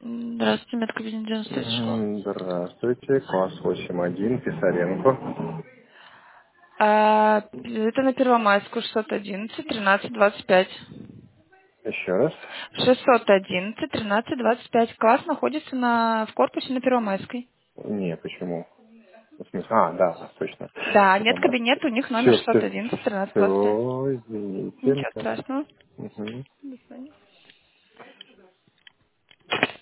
Здравствуйте, медкабинет 93 школа. Здравствуйте, класс 8.1, Писаренко. Это на Первомайскую, 611, 1325. Еще раз. 611, 1325. Класс находится в корпусе на Первомайской. Не, почему? В смысле? Да, точно. Да, нет Первомайский. кабинета, у них номер Все, 611, 1325. извините. Ничего страшного. Мгм. До свидания.